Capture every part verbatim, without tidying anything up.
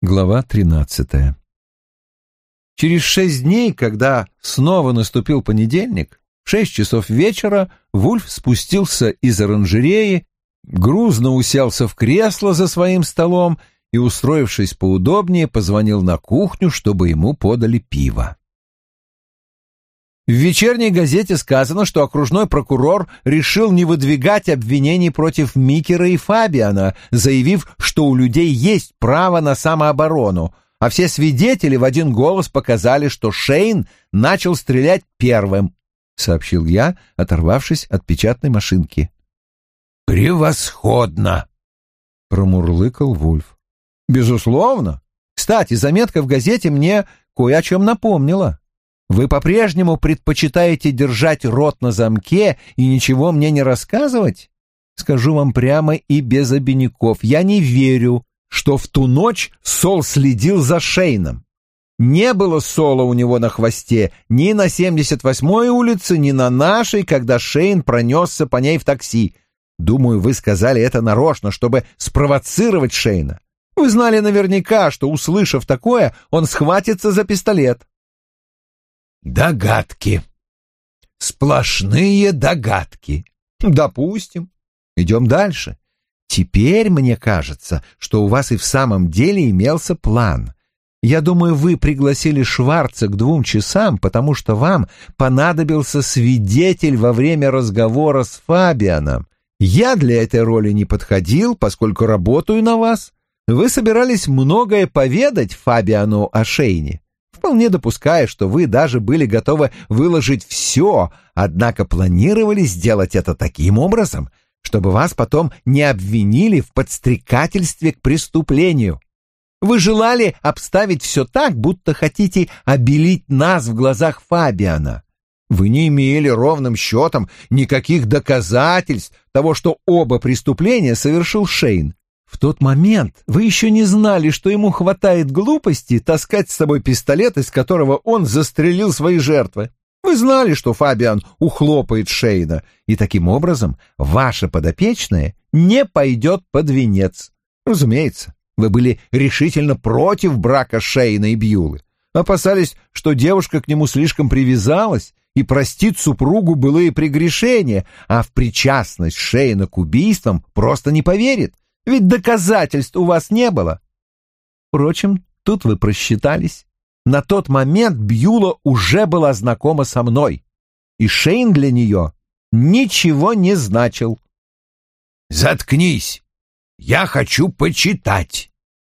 Глава тринадцатая. Через шесть дней, когда снова наступил понедельник, в шесть часов вечера Вульф спустился из оранжереи, грузно уселся в кресло за своим столом и, устроившись поудобнее, позвонил на кухню, чтобы ему подали пиво. В вечерней газете сказано, что окружной прокурор решил не выдвигать обвинений против Микера и Фабиана, заявив, что у людей есть право на самооборону, а все свидетели в один голос показали, что Шейн начал стрелять первым, — сообщил я, оторвавшись от печатной машинки. «Превосходно!» — промурлыкал Вульф. «Безусловно. Кстати, заметка в газете мне кое о чем напомнила. Вы по-прежнему предпочитаете держать рот на замке и ничего мне не рассказывать? Скажу вам прямо и без обиняков, я не верю, что в ту ночь Сол следил за Шейном. Не было Сола у него на хвосте ни на семьдесят восьмой улице, ни на нашей, когда Шейн пронесся по ней в такси. Думаю, вы сказали это нарочно, чтобы спровоцировать Шейна. Вы знали наверняка, что, услышав такое, он схватится за пистолет». «Догадки. Сплошные догадки». «Допустим. Идем дальше. Теперь мне кажется, что у вас и в самом деле имелся план. Я думаю, вы пригласили Шварца к двум часам, потому что вам понадобился свидетель во время разговора с Фабианом. Я для этой роли не подходил, поскольку работаю на вас. Вы собирались многое поведать Фабиану о Шейне. Вполне допускаю, что вы даже были готовы выложить все, однако планировали сделать это таким образом, чтобы вас потом не обвинили в подстрекательстве к преступлению. Вы желали обставить все так, будто хотите обелить нас в глазах Фабиана. Вы не имели ровным счетом никаких доказательств того, что оба преступления совершил Шейн. В тот момент вы еще не знали, что ему хватает глупости таскать с собой пистолет, из которого он застрелил свои жертвы. Вы знали, что Фабиан ухлопает Шейна, и таким образом ваша подопечная не пойдет под венец. Разумеется, вы были решительно против брака Шейна и Бьюлы, опасались, что девушка к нему слишком привязалась и простит супругу былые прегрешения, а в причастность Шейна к убийствам просто не поверит. Ведь доказательств у вас не было. Впрочем, тут вы просчитались. На тот момент Бьюла уже была знакома со мной, и Шейн для нее ничего не значил. «Заткнись! Я хочу почитать!»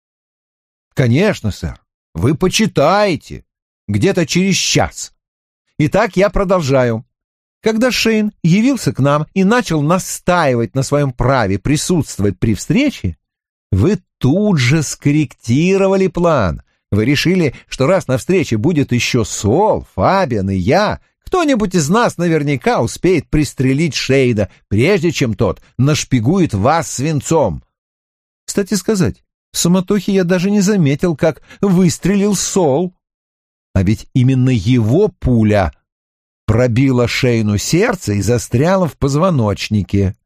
«Конечно, сэр, вы почитаете. Где-то через час. Итак, я продолжаю. Когда Шейн явился к нам и начал настаивать на своем праве присутствовать при встрече, вы тут же скорректировали план. Вы решили, что раз на встрече будет еще Сол, Фабиан и я, кто-нибудь из нас наверняка успеет пристрелить Шейна, прежде чем тот нашпигует вас свинцом. Кстати сказать, в суматохе я даже не заметил, как выстрелил Сол. А ведь именно его пуля пробила Шейну сердце и застряла в позвоночнике.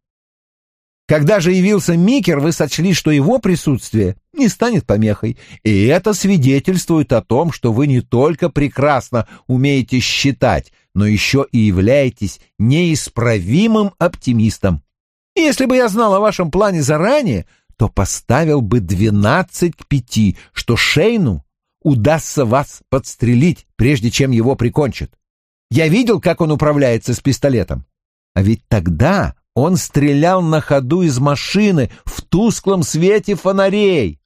Когда же явился Микер, вы сочли, что его присутствие не станет помехой, и это свидетельствует о том, что вы не только прекрасно умеете считать, но еще и являетесь неисправимым оптимистом. И если бы я знал о вашем плане заранее, то поставил бы двенадцать к пяти, что Шейну удастся вас подстрелить, прежде чем его прикончат. Я видел, как он управляется с пистолетом. А ведь тогда он стрелял на ходу из машины в тусклом свете фонарей.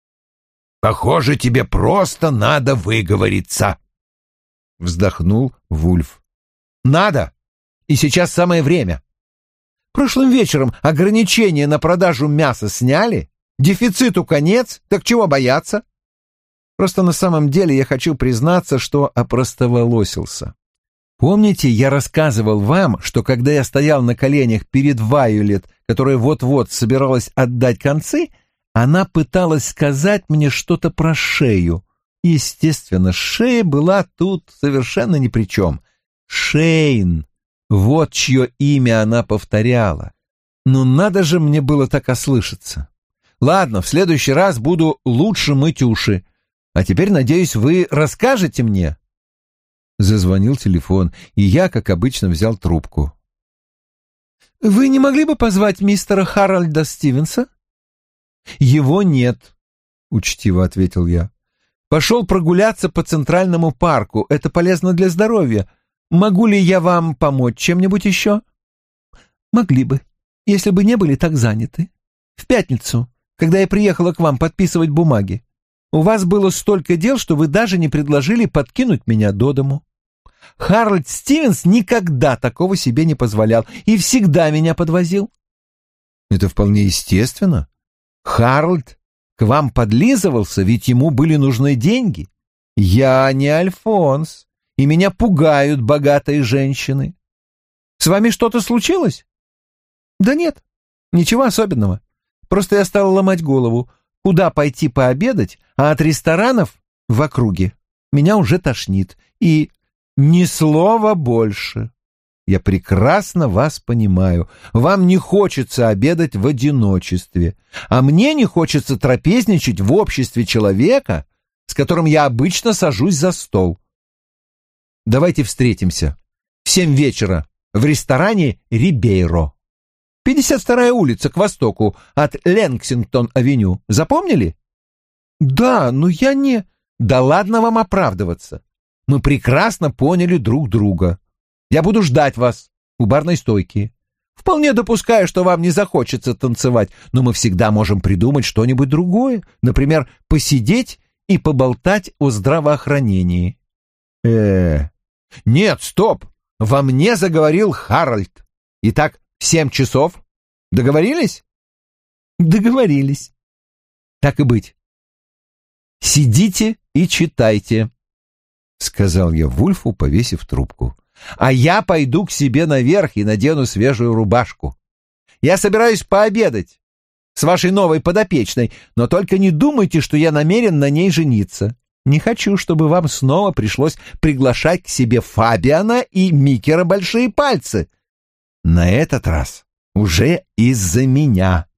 «Похоже, тебе просто надо выговориться», — вздохнул Вульф. «Надо. И сейчас самое время. Прошлым вечером ограничения на продажу мяса сняли. Дефициту конец, так чего бояться? Просто на самом деле я хочу признаться, что опростоволосился. Помните, я рассказывал вам, что когда я стоял на коленях перед Вайолет, которая вот-вот собиралась отдать концы, она пыталась сказать мне что-то про шею. Естественно, шея была тут совершенно ни при чем. Шейн. Вот чье имя она повторяла. Ну надо же мне было так ослышаться. Ладно, в следующий раз буду лучше мыть уши. А теперь, надеюсь, вы расскажете мне?» Зазвонил телефон, и я, как обычно, взял трубку. «Вы не могли бы позвать мистера Харальда Стивенса?» «Его нет», — учтиво ответил я. «Пошел прогуляться по Центральному парку. Это полезно для здоровья. Могу ли я вам помочь чем-нибудь еще?» «Могли бы, если бы не были так заняты. В пятницу, когда я приехала к вам подписывать бумаги, у вас было столько дел, что вы даже не предложили подкинуть меня до дому. Харальд Стивенс никогда такого себе не позволял и всегда меня подвозил». «Это вполне естественно. Харальд к вам подлизывался, ведь ему были нужны деньги. Я не Альфонс, и меня пугают богатые женщины. С вами что-то случилось?» «Да нет, ничего особенного. Просто я стал ломать голову, куда пойти пообедать, а от ресторанов в округе меня уже тошнит. И ни слова больше. Я прекрасно вас понимаю. Вам не хочется обедать в одиночестве, а мне не хочется трапезничать в обществе человека, с которым я обычно сажусь за стол. Давайте встретимся в семь вечера в ресторане «Рибейро». пятьдесят вторая улица к востоку от Лексингтон-авеню. Запомнили? Да, но я не... Да ладно вам оправдываться. Мы прекрасно поняли друг друга. Я буду ждать вас у барной стойки. Вполне допускаю, что вам не захочется танцевать, но мы всегда можем придумать что-нибудь другое. Например, посидеть и поболтать о здравоохранении. Э, нет, стоп. Во мне заговорил Харальд. Итак, в семь часов. Договорились? Договорились. Так и быть. Сидите и читайте, — сказал я Вульфу, повесив трубку. А я пойду к себе наверх и надену свежую рубашку. Я собираюсь пообедать с вашей новой подопечной, но только не думайте, что я намерен на ней жениться. Не хочу, чтобы вам снова пришлось приглашать к себе Фабиана и Микера Большие Пальцы. На этот раз уже из-за меня.